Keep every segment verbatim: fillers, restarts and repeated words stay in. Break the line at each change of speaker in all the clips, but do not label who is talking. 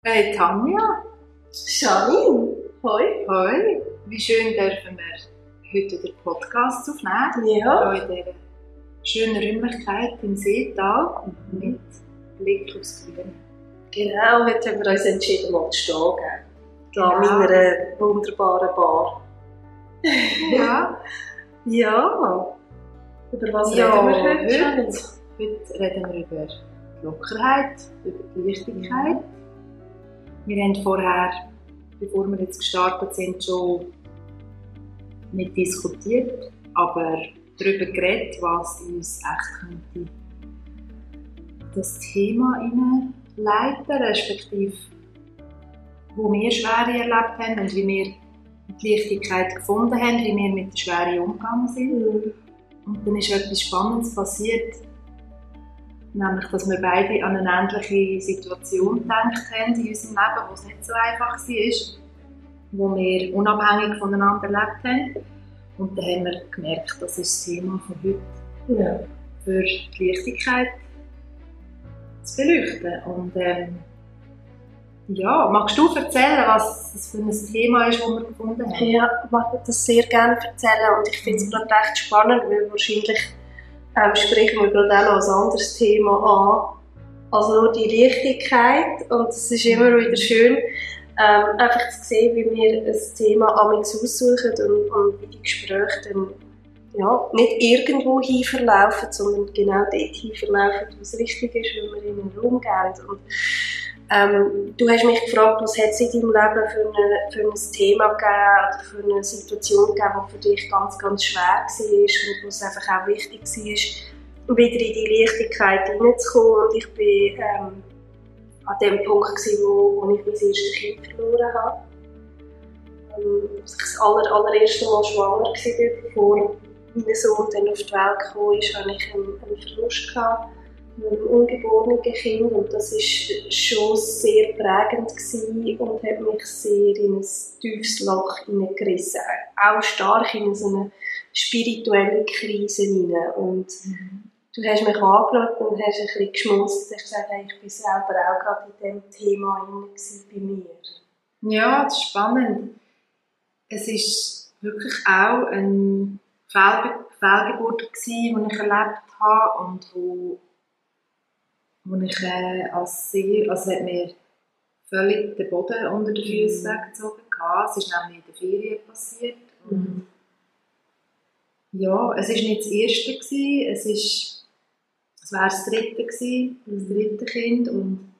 Hey Tanja.
Janine, hoi.
Hoi. Wie schön dürfen wir heute den Podcast aufnehmen.
Ja.
Hier in dieser schönen Räumlichkeit im Seetal mit Blick aufs Grüne.
Genau, heute haben wir uns entschieden, mal zu stehen. Da
Genau.
in meiner wunderbaren Bar.
Ja.
Ja. Über was
Ja,
reden wir heute,
heute,
Janine?
heute reden wir über die Lockerheit, über die Leichtigkeit. Wir haben vorher, bevor wir jetzt gestartet sind, schon nicht diskutiert, aber darüber geredet, was uns echt könnte das Thema hineinleiten, respektive wo wir Schwere erlebt haben und wie wir die Leichtigkeit gefunden haben, wie wir mit der Schwere umgegangen sind.
Mhm.
Und dann ist etwas Spannendes passiert, nämlich, dass wir beide an eine ähnliche Situation gedacht haben in unserem Leben, wo es nicht so einfach war, wo wir unabhängig voneinander gelebt haben. Und dann haben wir gemerkt, das ist das Thema von heute,
Ja.
für die Leichtigkeit zu beleuchten. Und ähm, ja, magst du erzählen, was das für ein Thema ist, das wir gefunden haben?
Ja, ich mag das sehr gerne erzählen und ich finde es gerade recht spannend, weil wahrscheinlich ähm, sprechen wir gerade auch noch ein anderes Thema an als nur die Leichtigkeit. Und es ist immer wieder schön, ähm, einfach zu sehen, wie wir ein Thema amigs aussuchen und, und wie die Gespräche dann ja, nicht irgendwo hin verlaufen, sondern genau dort hin verlaufen, wo es richtig ist, wenn wir in den Raum gehen. Und, ähm, du hast mich gefragt, was hat es in deinem Leben für, eine, für ein Thema gegeben oder für eine Situation gegeben, die für dich ganz, ganz schwer war und wo es einfach auch wichtig war, wieder in die Leichtigkeit hineinzukommen. Und ich bin ähm, an dem Punkt gewesen, wo, wo ich mein erstes Kind verloren habe. Ähm, als ich das aller, allererste Mal schwanger war, bevor mein Sohn dann auf die Welt kam, hatte ich einen, einen Verlust gehabt, einem ungeborenen Kind. Und das war schon sehr prägend gewesen und hat mich sehr in ein tiefes Loch hineingerissen. Auch stark in so eine spirituelle Krise hinein. Und
Mhm.
du hast mich angeschaut und hast ein bisschen geschmunzelt und hast gesagt, hey, ich bin selber auch gerade in diesem Thema hinein bei mir.
Ja, das ist spannend. Es war wirklich auch eine Fehlbe- Fehlgeburt, die ich erlebt habe und wo, wo ich äh, als sehr, also es hat mir völlig den Boden unter den Füßen
Mhm.
weggezogen gehabt. Es ist nämlich in der Ferien passiert. Und
Mhm.
ja, es war nicht das erste gewesen, es ist, es wäre das dritte gewesen, das dritte Kind, und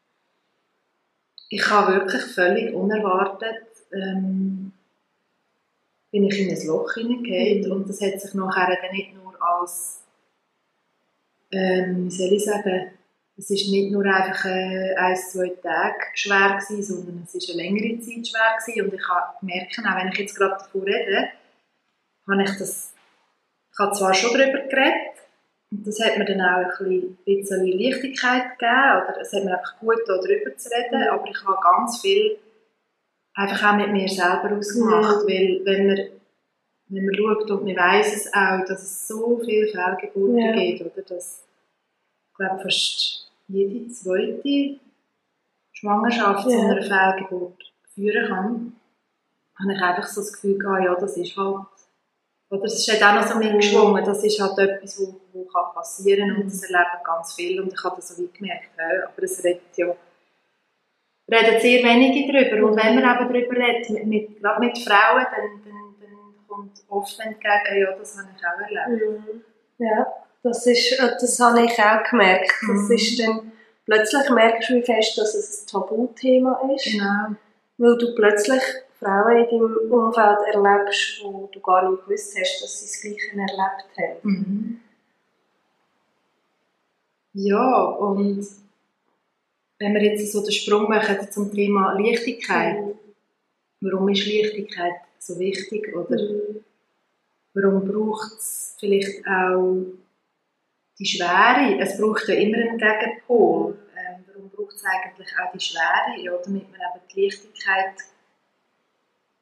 ich habe wirklich völlig unerwartet ähm, bin ich in ein Loch hineingefallen.
Mhm.
Und das hat sich nachher dann nicht nur als, ähm, wie soll ich sagen, es ist nicht nur einfach äh, ein, zwei Tage schwer gewesen, sondern es ist eine längere Zeit schwer gewesen. Und ich habe gemerkt, auch wenn ich jetzt gerade davon rede, habe ich das, ich habe zwar schon darüber geredet, und das hat mir dann auch ein bisschen Leichtigkeit gegeben, oder es hat mir einfach gut getan, darüber zu reden,
Mhm.
aber ich habe ganz viel einfach auch mit mir selber ausgemacht,
Mhm.
weil wenn man, wenn man schaut und man weiss es auch, dass es so viele Fehlgeburten
Ja.
gibt, oder dass, ich glaube, fast jede zweite Schwangerschaft
Ja.
zu einer Fehlgeburt führen kann, habe ich einfach so das Gefühl gehabt, ja, das ist halt, oder es ist halt auch noch so mitgeschwungen, das ist halt etwas, was wo, wo passieren kann, und das erleben ganz viele, und ich habe das so wie gemerkt, ja, aber es redet ja reden sehr wenige darüber, und wenn man eben darüber redet, mit, mit, gerade mit Frauen, dann, dann, dann kommt oft entgegen, ja, das habe ich auch erlebt.
Mhm. Ja, das, ist, das habe ich auch gemerkt. Das
Mhm.
ist dann, plötzlich merkst du, wie fest, dass es ein Tabuthema ist.
Genau.
Weil du plötzlich Frauen in deinem Umfeld erlebst, wo du gar nicht gewusst hast, dass sie das Gleiche erlebt haben.
Mhm. Ja, und wenn wir jetzt so den Sprung machen zum Thema Leichtigkeit,
Mhm.
warum ist Leichtigkeit so wichtig, oder
Mhm.
warum braucht es vielleicht auch die Schwere? Es braucht ja immer einen Gegenpol. Ähm, warum braucht es eigentlich auch die Schwere? Ja, damit wir eben die Leichtigkeit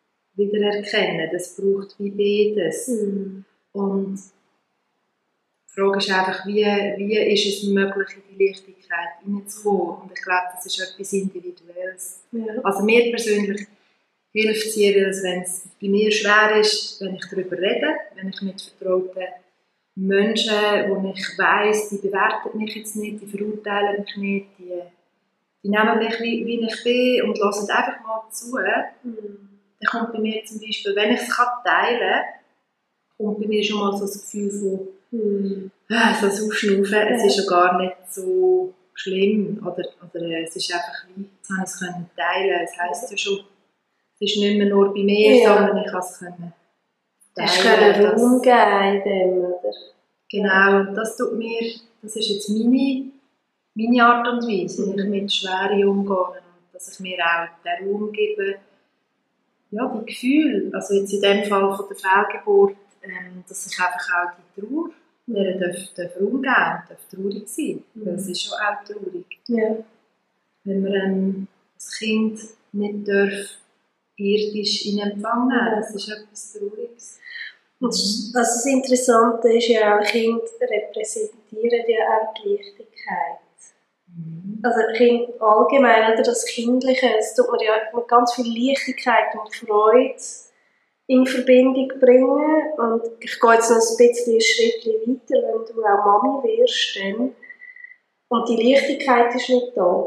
wieder erkennen. Das braucht wie beides.
Mhm.
Und Die Frage ist einfach, wie, wie ist es möglich, in die Leichtigkeit hineinzukommen? Und ich glaube, das ist etwas Individuelles.
Ja.
Also mir persönlich hilft es jeweils, wenn es bei mir schwer ist, wenn ich darüber rede, wenn ich mit vertrauten Menschen, wo ich weiss, die bewerten mich jetzt nicht, die verurteilen mich nicht, die, die nehmen mich wie, wie ich bin und hören einfach mal zu.
Mhm.
Dann kommt bei mir zum Beispiel, wenn ich es teilen kann, kommt bei mir schon mal so das Gefühl von
Mhm.
ah, so das Aufschnaufen,
Ja.
es ist ja gar nicht so schlimm. Oder, oder äh, es ist einfach wie, jetzt habe ich es können teilen. Es heisst ja schon, es ist nicht mehr nur bei mir,
Ja.
sondern ich kann es können
Du hast können Raum geben in dem, oder?
Genau, und das tut mir, das ist jetzt meine, meine Art und Weise, wie ich
Mhm.
mit Schwere umgehe. Und dass ich mir auch den Raum gebe, ja, die Gefühle, also jetzt in dem Fall von der Fehlgeburt, ähm, dass ich einfach auch die Trauer, der darf, darf Raum geben und darf traurig sein.
Mhm.
Weil es ist schon auch traurig.
Ja.
Wenn man ähm, das Kind nicht darf irdisch in Empfang nehmen,
Ja.
das ist etwas Trauriges.
Und also das Interessante ist ja auch, Kinder repräsentieren ja auch die Leichtigkeit.
Mhm.
Also Kinder allgemein, oder das Kindliche, es tut man ja mit ganz viel Leichtigkeit und Freude in Verbindung bringen. Und ich gehe jetzt noch ein bisschen ein Schritt weiter, wenn du auch Mami wirst, dann, und die Leichtigkeit ist nicht da,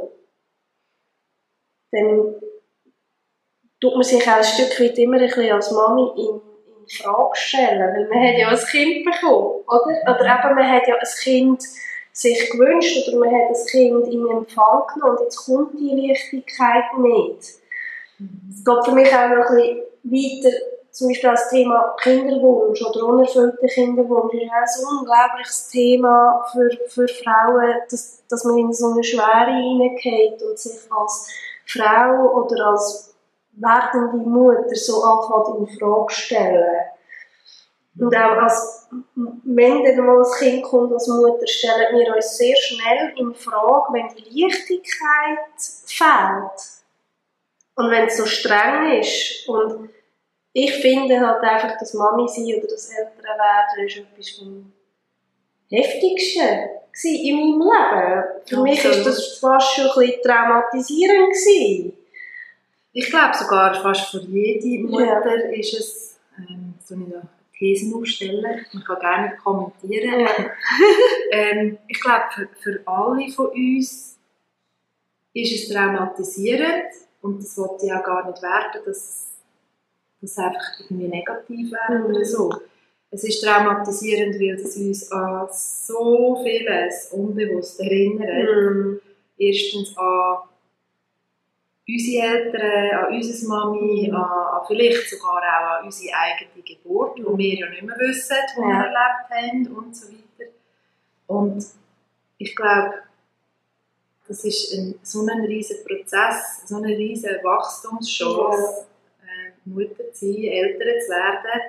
dann tut man sich auch ein Stück weit immer ein bisschen als Mami in, in Frage stellen, weil man hat ja ein Kind bekommen, oder? Oder eben, man hat ja ein Kind sich gewünscht, oder man hat ein Kind in Empfang genommen und jetzt kommt die Leichtigkeit nicht. Es geht für mich auch noch ein bisschen weiter, zum Beispiel das Thema Kinderwunsch oder unerfüllter Kinderwunsch ist auch ein unglaubliches Thema für, für Frauen, dass, dass man in so eine Schwere hineingeht und sich als Frau oder als werdende Mutter so anfängt in Frage stellen. Und auch als, wenn dann mal ein Kind kommt als Mutter, stellen wir uns sehr schnell in Frage, wenn die Leichtigkeit fehlt. Und wenn es so streng ist. Und ich finde halt einfach, dass Mami sein oder das Elternwerden ist etwas vom Heftigsten in meinem Leben. Für mich war das fast schon ein bisschen traumatisierend gewesen.
Ich glaube sogar, fast für jede Mutter
Ja.
ist es, ähm, so eine Thesen aufstellen, man kann gerne kommentieren.
Ja.
ähm, ich glaube, für, für alle von uns ist es traumatisierend und das wollte ich auch gar nicht werten, dass das einfach irgendwie negativ wäre
Mhm.
oder so. Es ist traumatisierend, weil es uns an so vieles unbewusst erinnert.
Mhm.
Erstens an unsere Eltern, an unsere Mami,
Mhm.
an, an vielleicht sogar auch an unsere eigene Geburt, wo wir ja nicht mehr wissen, wo
Ja.
wir erlebt haben und so weiter. Und ich glaube, das ist ein, so ein riesiger Prozess, so eine riesige Wachstumschance, äh, Mutter zu sein, Eltern zu werden,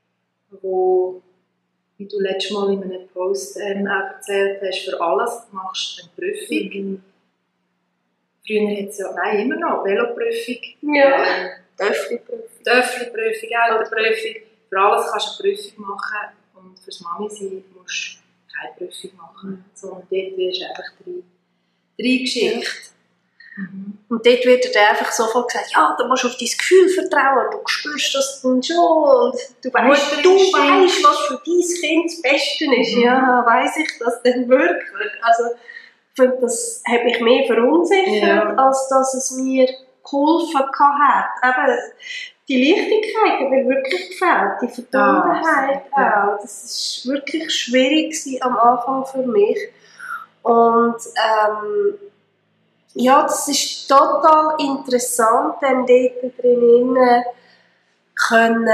wo, wie du letztes Mal in einem Post ähm, auch erzählt hast, für alles machst du eine Prüfung.
Mhm.
Früher hat es ja, nein, immer noch, Veloprüfung.
Ja.
Äh,
Töffli-Prüfung.
Töffli-Prüfung, Autoprüfung. Für alles kannst du eine Prüfung machen und fürs Mami sein musst du keine Prüfung machen.
Mhm.
Sondern dort wirst du einfach reingeschickt. Mhm.
Und dort wird dir einfach sofort gesagt, ja, du musst auf dein Gefühl vertrauen, du spürst das dann schon und du weißt, du weißt, was für dein Kind das Beste ist.
Mhm.
Ja, weiss ich das denn wirklich? Also, ich finde, das hat mich mehr verunsichert,
Ja.
als dass es mir geholfen hat. Eben, die Leichtigkeit hat mir wirklich gefällt, die Verbundenheit
Ah, ja.
auch. Das war wirklich schwierig gewesen am Anfang für mich. Und ähm, ja, das ist total interessant, dann dort drinnen können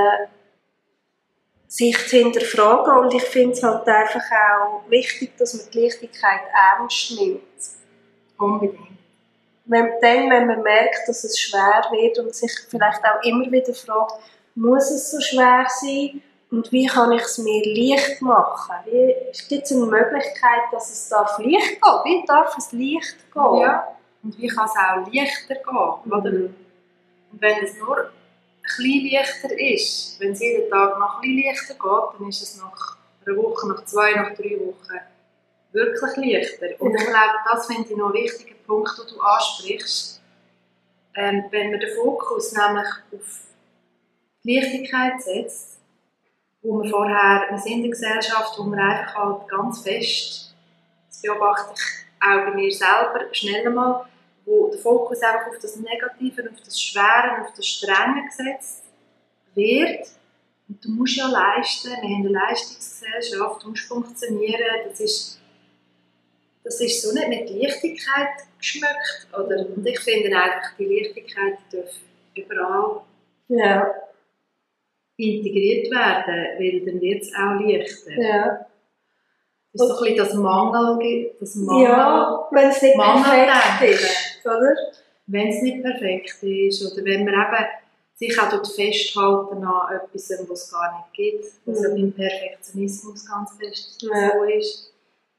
sich zu hinterfragen. Und ich finde es halt einfach auch wichtig, dass man die Leichtigkeit ernst nimmt.
Unbedingt.
Wenn, dann, wenn man merkt, dass es schwer wird und sich vielleicht auch immer wieder fragt, muss es so schwer sein und wie kann ich es mir leicht machen? Wie, gibt es eine Möglichkeit, dass es darf leicht gehen? Wie darf es leicht gehen?
Ja. Und wie kann es auch leichter gehen? Oder?
Mhm.
Und wenn es nur ein bisschen leichter ist, wenn es jeden Tag noch ein bisschen leichter geht, dann ist es nach einer Woche, nach zwei, nach drei Wochen wirklich leichter. Und ich glaube, das finde ich noch einen wichtigen Punkt, den du ansprichst. Ähm, wenn man den Fokus nämlich auf die Leichtigkeit setzt, wo wir vorher, wir sind in der Gesellschaft, wo wir einfach halt ganz fest, das beobachte ich auch bei mir selber, schnell mal, wo der Fokus einfach auf das Negative, auf das Schwere, auf das Strenge gesetzt wird. Und du musst ja leisten, wir haben eine Leistungsgesellschaft, du musst funktionieren, das ist, das ist so nicht mit Leichtigkeit geschmückt. Oder? Und ich finde einfach, die Leichtigkeit darf überall
ja.
integriert werden, weil dann wird es auch leichter.
Ja.
Das ist so ein bisschen das Mangel, das Mangel,
ja, wenn es nicht perfekt ist, oder?
Wenn es nicht perfekt ist, oder wenn man eben sich auch dort festhalten an etwas, was es gar nicht gibt, was ja beim Perfektionismus ganz fest
ja.
so ist,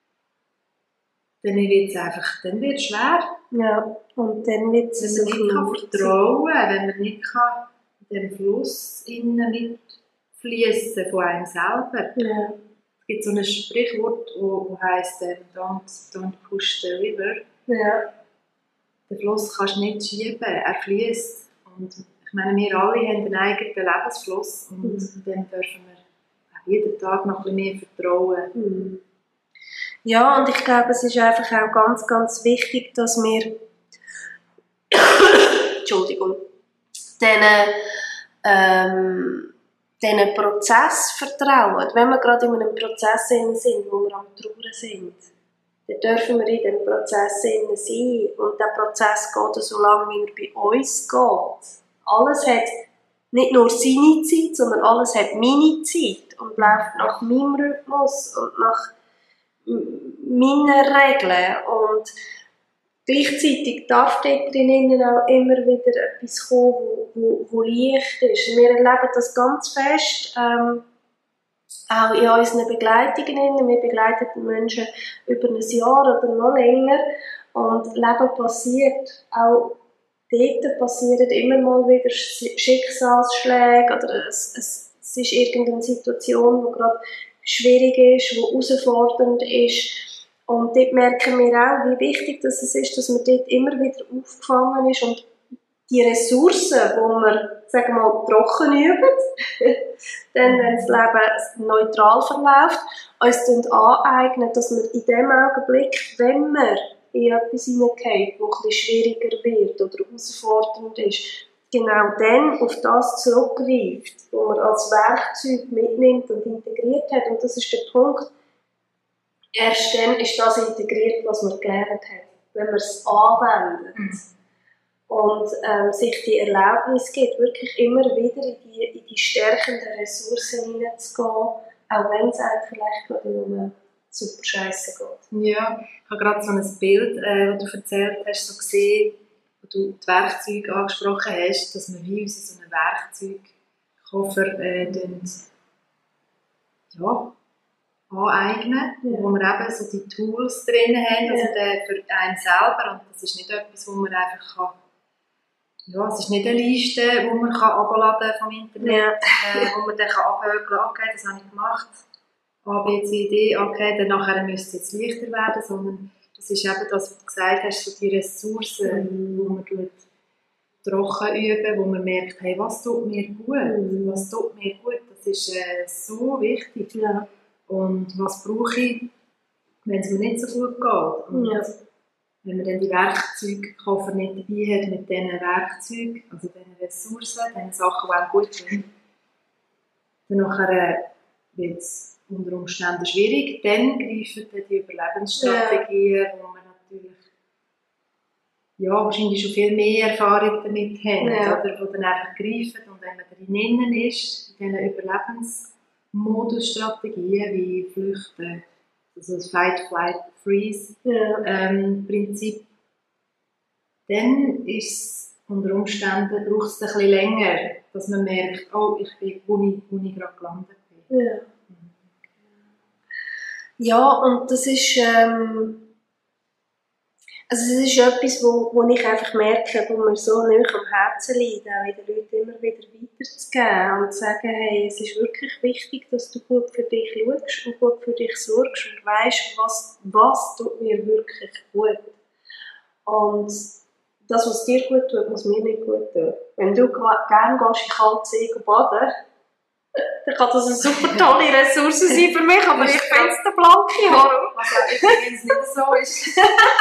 dann wird es einfach, dann wird es schwer.
Ja, und dann wird es
wenn man nicht kann vertrauen kann, wenn man nicht kann in dem Fluss mitfließen von einem selber.
Ja.
Es gibt so ein Sprichwort, das heisst don't, don't push the river.
Ja.
Den Fluss kannst du nicht schieben, er fließt. Und ich meine, wir alle haben einen eigenen Lebensfluss und mhm. dem dürfen wir jeden Tag noch ein bisschen mehr vertrauen.
Mhm. Ja, und ich glaube, es ist einfach auch ganz, ganz wichtig, dass wir Entschuldigung, diesen, ähm, diesen Prozess vertrauen. Wenn wir gerade in einem Prozess sind, wo wir am Trauern sind, dann dürfen wir in diesem Prozess sein. Und der Prozess geht so lange, wie er bei uns geht. Alles hat nicht nur seine Zeit, sondern alles hat meine Zeit und läuft nach meinem Rhythmus und nach meinen Regeln. Und gleichzeitig darf dort drinnen auch immer wieder etwas kommen, wo, wo, wo leicht ist. Wir erleben das ganz fest, ähm, auch in unseren Begleitungen. Wir begleiten Menschen über ein Jahr oder noch länger. Und Leben passiert. Auch dort passieren immer mal wieder Schicksalsschläge oder es, es, es ist irgendeine Situation, die gerade schwierig ist, die herausfordernd ist. Und dort merken wir auch, wie wichtig das ist, dass man dort immer wieder aufgefangen ist und die Ressourcen, die man, sagen wir mal, trocken üben, dann, wenn das Leben neutral verläuft, uns aneignen, dass man in dem Augenblick, wenn man in etwas hineingeht, das ein bisschen schwieriger wird oder herausfordernd ist, genau dann auf das zurückgreift, was man als Werkzeug mitnimmt und integriert hat. Und das ist der Punkt, erst dann ist das integriert, was man gelernt hat, wenn man es anwendet. Mhm. Und ähm, sich die Erlaubnis gibt, wirklich immer wieder in die, in die stärkenden Ressourcen hineinzugehen, auch wenn es einem vielleicht gerade nur super scheiße geht.
Ja, ich habe gerade so ein Bild, äh, das du erzählt hast, so gesehen, wo du die Werkzeuge angesprochen hast, dass wir wie uns so einen Werkzeugkoffer äh, ja, aneignen, ja. Wo wir eben so die Tools drin haben, also ja. Für einen selber. Und das ist nicht etwas, wo man einfach kann, ja, es ist nicht eine Liste, die man herunterladen kann vom Internet, ja. äh, wo man dann abhökeln kann, okay, das habe ich gemacht, A, B, C, D, okay, dann nachher müsste es jetzt leichter werden, sondern das ist eben das, was du gesagt hast, so die Ressourcen, mhm. wo man tut, trocken üben, wo man merkt, hey, was tut mir gut, mhm. was tut mir gut, das ist äh, so wichtig. Ja. Und was brauche ich, wenn es mir nicht so gut geht. Und ja. Wenn man dann die Werkzeugkoffer nicht dabei hat mit diesen Werkzeugen, also diesen Ressourcen, diesen Sachen, die einem gut tun, dann nachher wird es unter Umständen schwierig. Dann greifen dann die Überlebensstrategien, ja. Wo man natürlich ja, wahrscheinlich schon viel mehr Erfahrung damit haben, ja. Oder, die dann einfach greifen. Und wenn man drinnen ist, in diesen Überlebensmodusstrategien wie Flüchten, also das Fight, Flight, Freeze ja. ähm, Prinzip, dann ist es unter Umständen, braucht es ein bisschen länger, dass man merkt, oh, ich bin, wo ich, wo ich gerade gelandet bin.
Ja, ja und das ist, ähm, Also es ist etwas, wo, wo ich einfach merke, wo mir so nahe am Herzen liegt, auch den Leuten immer wieder weiterzugeben und zu sagen, hey, es ist wirklich wichtig, dass du gut für dich schaust und gut für dich sorgst und weisst, was, was tut mir wirklich gut. Und das, was dir gut tut, muss mir nicht gut tun. Wenn du gerne gehst in kalten See baden, dann kann das eine super tolle Ressource sein für mich, aber ich finde es der blanke Horror.
Was auch übrigens nicht so ist.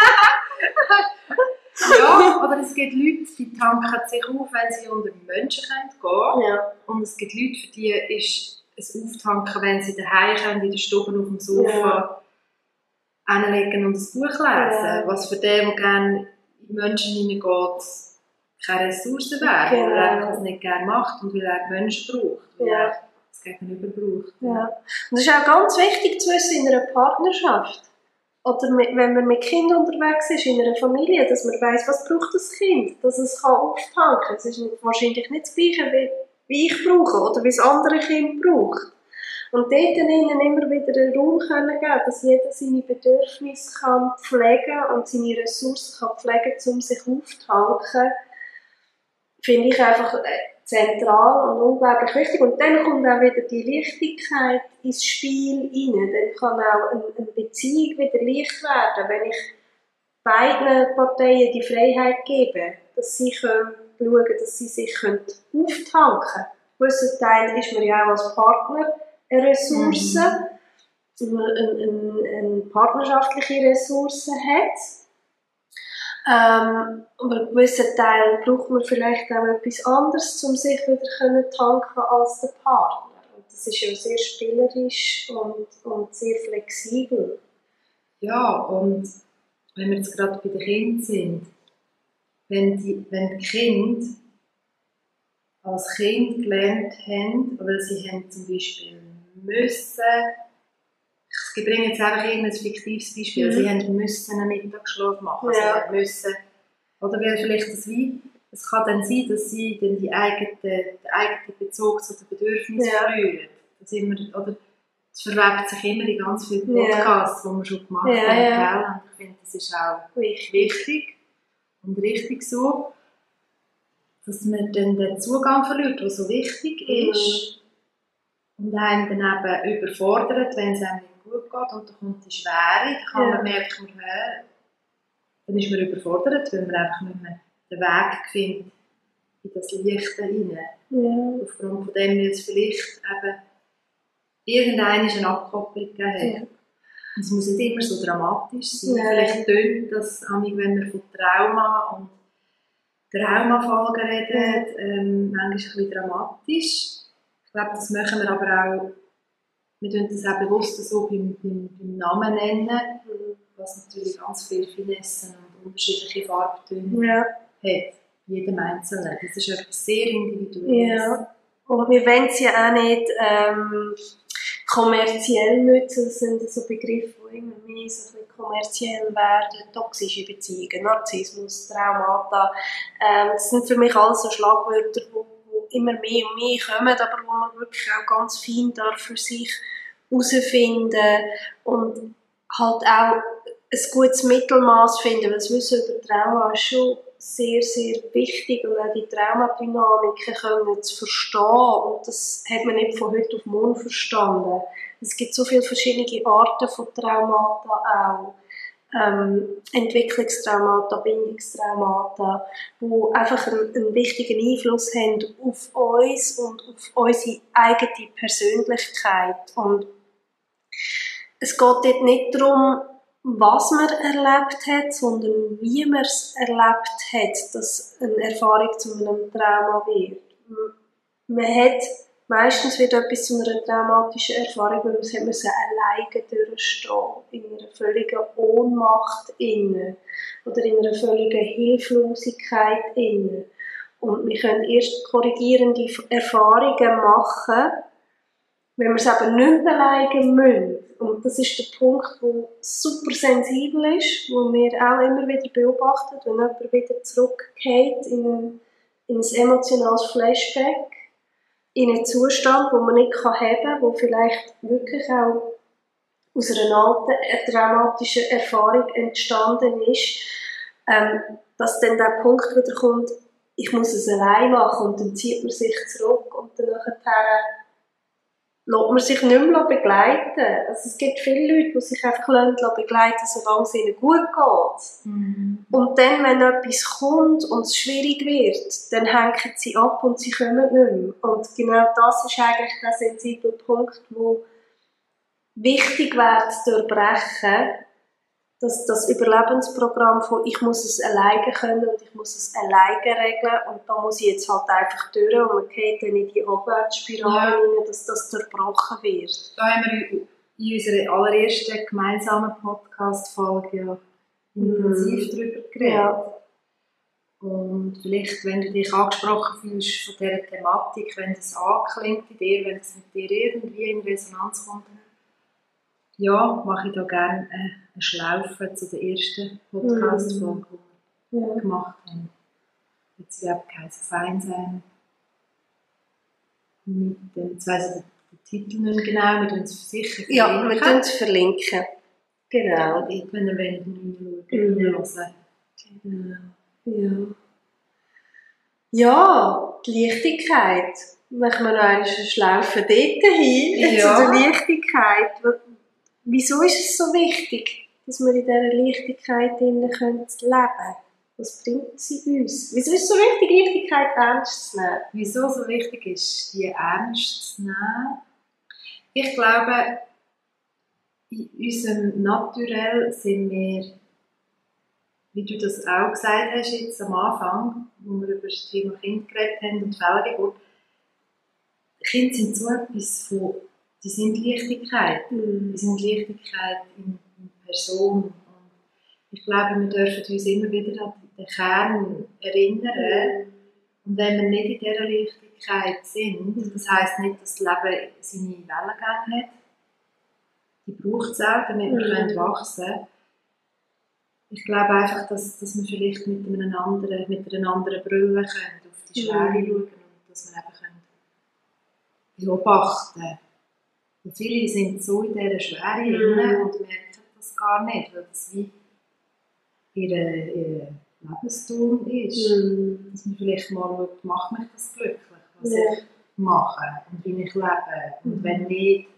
Ja, aber es gibt Leute, die tanken sich auf, wenn sie unter Menschen gehen können.
Ja.
Und es gibt Leute, für die ist es Auftanken, wenn sie daheim können, in der Stube auf dem Sofa hinlegen und ein Buch lesen. Ja. Was für den, der gerne in Menschen hineingeht, keine Ressource wäre, genau. Weil er es nicht gerne macht und weil er Menschen braucht. Weil ja. er das Gegenüber braucht.
Ja. Und es ist auch ganz wichtig zu wissen in einer Partnerschaft. Oder mit, wenn man mit Kindern unterwegs ist, in einer Familie, dass man weiss, was braucht das Kind, dass es kann auftanken kann. Es ist wahrscheinlich nicht das Gleiche, wie, wie ich brauche oder wie das andere Kind braucht. Und dort ihnen immer wieder einen Raum können geben, dass jeder seine Bedürfnisse kann pflegen und seine Ressourcen kann pflegen, um sich aufzutanken, finde ich einfach zentral und unglaublich wichtig. Und dann kommt auch wieder die Leichtigkeit ins Spiel rein. Dann kann auch eine Beziehung wieder leicht werden, wenn ich beiden Parteien die Freiheit gebe, dass sie können schauen, dass sie sich auftanken können. Ein gewisser Teil ist man ja auch als Partner eine Ressource, mhm. eine, eine, eine partnerschaftliche Ressource hat. Ähm, aber einen gewissen Teil braucht man vielleicht auch etwas anderes, um sich wieder tanken als der Partner. Und das ist ja sehr spielerisch und, und sehr flexibel.
Ja, und wenn wir jetzt gerade bei den Kindern sind, wenn die, wenn die Kinder als Kind gelernt haben, weil sie haben zum Beispiel müssen, ich bringe jetzt einfach ein fiktives Beispiel, mhm. sie haben müssen einen Mittagsschlaf machen, ja. sie müssen, oder weil vielleicht das wie, es kann dann sein, dass sie dann die eigene, den eigenen Bezug zu den Bedürfnissen ja. verlieren. Das, immer, oder, das verwebt sich immer in ganz vielen Podcasts, ja. die wir schon gemacht ja, haben, ja. und ich finde, das ist auch wichtig, wichtig und richtig so, dass man dann den Zugang verliert, der so wichtig ist, mhm. und einen dann eben überfordert, wenn es einem nicht gut geht und dann kommt die Schwere, dann kann ja. man merken, man, dann ist man überfordert, weil man einfach nicht mehr den Weg findet in das Licht hinein. Ja. Aufgrund von dem jetzt vielleicht eben irgendeine eine Abkopplung gegeben hat. Ja. Es muss nicht immer so dramatisch sein. Ja. Vielleicht tönt das, wenn wir von Trauma und Traumafolgen reden, ähm, manchmal ein bisschen dramatisch. Ich glaube, das machen wir aber auch, wir tun das auch bewusst so beim, beim, beim Namen nennen, was natürlich ganz viele Finessen und unterschiedliche Farbtöne ja. hat, jedem Einzelnen. Das ist etwas sehr Individuelles. Ja.
Und wir wollen es ja auch nicht ähm, kommerziell nutzen, das sind so Begriffe, die immer mehr so ein bisschen kommerziell werden, toxische Beziehungen, Narzissmus, Traumata, ähm, das sind für mich alles so Schlagwörter, die immer mehr und mehr kommen, aber wo man wirklich auch ganz fein darf für sich herausfinden und halt auch ein gutes Mittelmaß finden, weil das Wissen über Trauma ist schon sehr, sehr wichtig und auch die Traumadynamiken können zu verstehen und das hat man nicht von heute auf morgen verstanden. Es gibt so viele verschiedene Arten von Traumata auch. Ähm, Entwicklungstraumata, Bindungstraumata, die einfach einen, einen wichtigen Einfluss haben auf uns und auf unsere eigene Persönlichkeit. Und es geht dort nicht darum, was man erlebt hat, sondern wie man es erlebt hat, dass eine Erfahrung zu einem Trauma wird. Man hat, meistens wird etwas zu einer traumatischen Erfahrung, weil man muss alleine durchstehen, in einer völligen Ohnmacht inne oder in einer völligen Hilflosigkeit inne. Und wir können erst korrigierende Erfahrungen machen, wenn wir es eben nicht mehr alleine müssen. Und das ist der Punkt, der super sensibel ist, wo wir auch immer wieder beobachten, wenn jemand wieder zurückgeht in ein, in ein emotionales Flashback, in einen Zustand, den man nicht haben kann, der vielleicht wirklich auch aus einer alten, traumatischen Erfahrung entstanden ist. ähm, dass dann der Punkt wieder kommt, ich muss es allein machen und dann zieht man sich zurück und dann nachher lässt man sich nicht mehr begleiten. Also es gibt viele Leute, die sich einfach begleiten lassen, solange es ihnen gut geht.
Mhm.
Und dann, wenn etwas kommt und es schwierig wird, dann hängen sie ab und sie kommen nicht mehr. Und genau das ist eigentlich der sensible Punkt, wo wichtig wäre zu durchbrechen, dass das Überlebensprogramm von «ich muss es alleine können und ich muss es alleine regeln und da muss ich jetzt halt einfach durch» und man geht dann in die Abwärtsspirale
ja.
rein, dass das durchbrochen wird.
Da haben wir in unserer allerersten gemeinsamen Podcast-Folge ja intensiv mm. darüber geredet. Ja. Und vielleicht, wenn du dich angesprochen fühlst von dieser Thematik, wenn das anklingt in dir, wenn es mit dir irgendwie in Resonanz kommt, ja, mache ich da gerne eine Schlaufe zu der ersten Podcast-Folge, die wir ja. gemacht haben. Jetzt überhaupt kein Fein sein. Mit dem, jetzt weiss ich den Titel nicht genau, wir tun es sicher verlinken.
Ja, wir tun es verlinken. Genau.
Ja, wenn ihr wollt, hineinschauen.
Genau. Ja. Ja, die Leichtigkeit. Machen wir noch eine Schlaufe dort hin, ja. zu der Leichtigkeit. Wieso ist es so wichtig, dass wir in dieser Leichtigkeit leben können? Was bringt sie uns? Wieso ist es so wichtig, Leichtigkeit ernst zu nehmen?
Wieso so wichtig ist, die ernst zu nehmen? Ich glaube, in unserem Naturell sind wir, wie du das auch gesagt hast jetzt am Anfang, wo wir über das Thema Kind geredet haben und Fehlgeburt, Kinder sind so etwas von, die sind Leichtigkeit, mm. die sind Leichtigkeit in, in Person. Und ich glaube, wir dürfen uns immer wieder an den Kern erinnern. Mm. Und wenn wir nicht in dieser Leichtigkeit sind, das heisst nicht, dass das Leben seine Wellengänge hat, die braucht es auch, damit wir mm. wachsen können. Ich glaube einfach, dass, dass wir vielleicht mit, einem anderen, mit einer anderen Brille können, auf die Schwere mm. schauen und dass wir eben können beobachten können. Und viele sind so in dieser Schwere mm. und merken das gar nicht, weil das wie ihr, ihr Lebenstum ist. Mm. Dass man vielleicht mal schaut, macht mich das glücklich, was yeah. ich mache und wie ich lebe. Und mm. wenn nicht,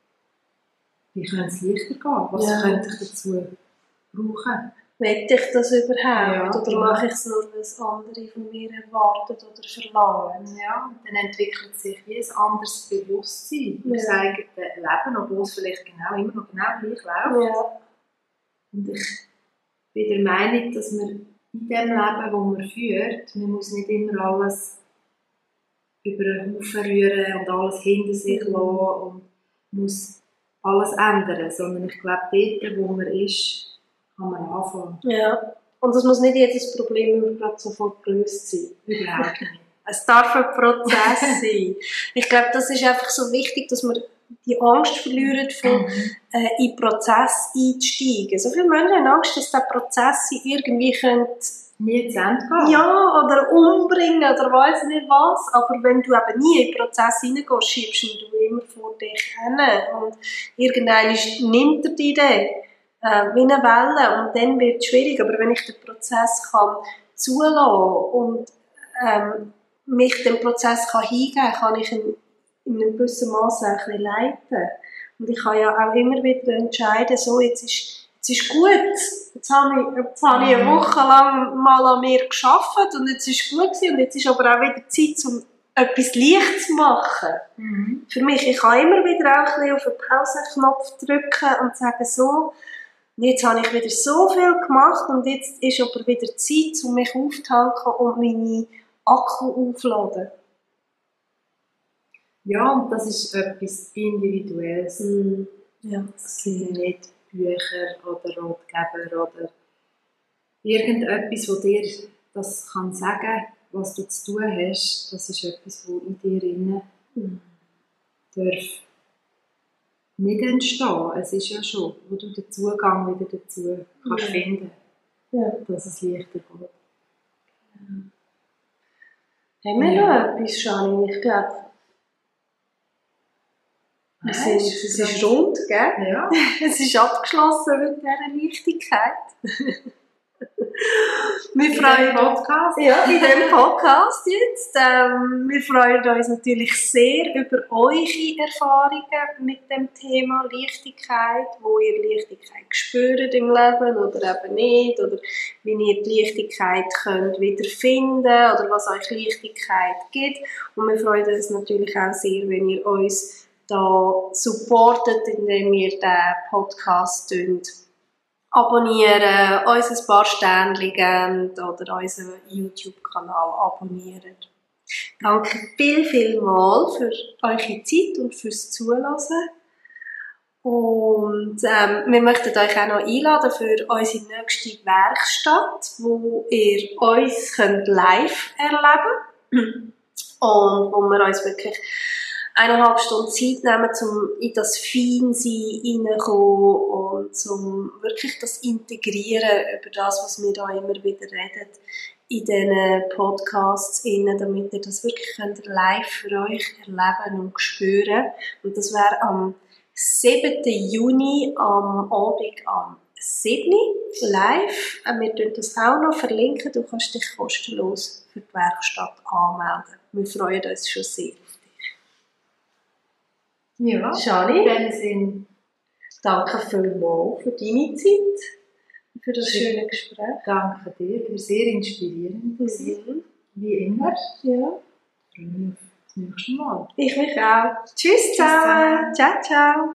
wie könnte es leichter gehen? Was yeah. könnte ich dazu brauchen?
Will ich das überhaupt? Ja, oder ja. mache ich es nur, weil es andere von mir erwarten oder verlangen?
Ja, und dann entwickelt sich wie ein anderes Bewusstsein für das eigene Leben, obwohl es vielleicht genau, immer noch genau gleich läuft. Ja. Und ich bin der Meinung, dass wir in dem Leben, das man führt, man muss nicht immer alles über den Haufen rühren und alles hinter sich lassen und muss alles ändern, sondern ich glaube, dort, wo man ist, kann man anfangen.
Ja, und es muss nicht jedes Problem gerade sofort gelöst sein.
Überhaupt nicht.
Es darf ein Prozess sein. Ich glaube, das ist einfach so wichtig, dass man die Angst verliert, von, mhm. äh, in den Prozess einzusteigen. So viele Menschen haben Angst, dass der Prozess sie irgendwie könnte
nie zu Ende gehen.
Ja, oder umbringen oder weiss nicht was. Aber wenn du eben nie in den Prozess hineingehst, schiebst du ihn immer vor dich hin. Und irgendwann nimmt er dich dann. Äh, wie eine Welle und dann wird es schwierig, aber wenn ich den Prozess kann zulassen und ähm, mich dem Prozess kann hingeben kann, kann ich ihn in einem gewissen Maße ein bisschen leiten. Und ich kann ja auch immer wieder entscheiden, so, jetzt ist, jetzt ist gut, jetzt habe ich, jetzt habe ich eine Woche lang mal an mir gearbeitet und jetzt ist gut gewesen und jetzt ist aber auch wieder Zeit, um etwas leicht zu machen. Mhm. Für mich, ich kann immer wieder auch ein bisschen auf den Pausenknopf drücken und sagen, so, jetzt habe ich wieder so viel gemacht und jetzt ist aber wieder Zeit, um mich aufzutanken und meine Akku aufzuladen.
Ja, und das ist etwas Individuelles.
Mm. Ja.
Es sind nicht Bücher oder Ratgeber oder irgendetwas, das dir das kann sagen, was du zu tun hast. Das ist etwas, das in dir drin mm. darf nicht entstehen. Es ist ja schon, wo du den Zugang wieder dazu kannst ja. finden, ja. dass es leichter geht.
Ja. Haben wir ja. noch etwas, Shani? Ich glaube, es ist, es ist rund, gell?
Ja.
Es ist abgeschlossen mit dieser Leichtigkeit. Wir freuen uns.
Podcast.
Ja, in diesem Podcast jetzt. Ähm, wir freuen uns natürlich sehr über eure Erfahrungen mit dem Thema Leichtigkeit, wo ihr Leichtigkeit spürt im Leben oder eben nicht, oder wie ihr die Leichtigkeit könnt wiederfinden oder was euch Leichtigkeit gibt. Und wir freuen uns natürlich auch sehr, wenn ihr uns da supportet, indem ihr den Podcast abonnieren, uns ein paar Sternchen gebt oder unseren YouTube-Kanal abonnieren. Danke viel, viel mal für eure Zeit und fürs Zuhören. Und ähm, wir möchten euch auch noch einladen für unsere nächste Werkstatt, wo ihr uns könnt live erleben könnt und wo wir uns wirklich eineinhalb Stunden Zeit nehmen, um in das Feinsein hineinzukommen und um wirklich das Integrieren über das, was wir da immer wieder reden, in diesen Podcasts, damit ihr das wirklich live für euch erleben und spüren. Und das wäre am siebten Juni am Abend am sieben live. Wir verlinken das auch noch. Verlinken. Du kannst dich kostenlos für die Werkstatt anmelden. Wir freuen uns schon sehr.
Ja,
Shani,
in diesem Sinn.
Danke vielmals für deine Zeit, für das schöne Gespräch.
Danke dir, war sehr inspirierend.
Mhm.
Wie immer.
Ja.
Ich freue mich auf das nächste Mal.
Ich mich auch. Tschüss zusammen. Ciao, ciao.